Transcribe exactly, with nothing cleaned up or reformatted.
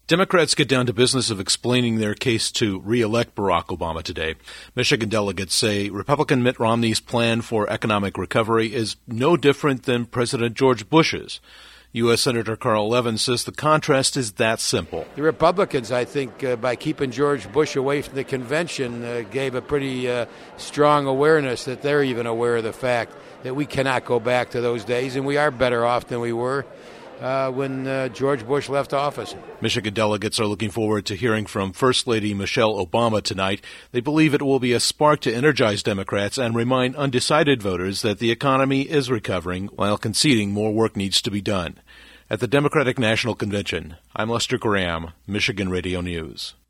Democrats get down to business of explaining their case to re-elect Barack Obama today. Michigan delegates say Republican Mitt Romney's plan for economic recovery is no different than President George Bush's. U S. Senator Carl Levin says the contrast is that simple. The Republicans, I think, uh, by keeping George Bush away from the convention, uh, gave a pretty uh, strong awareness that they're even aware of the fact that we cannot go back to those days, and we are better off than we were Uh, when uh, George Bush left office. Michigan delegates are looking forward to hearing from First Lady Michelle Obama tonight. They believe it will be a spark to energize Democrats and remind undecided voters that the economy is recovering while conceding more work needs to be done. At the Democratic National Convention, I'm Lester Graham, Michigan Radio News.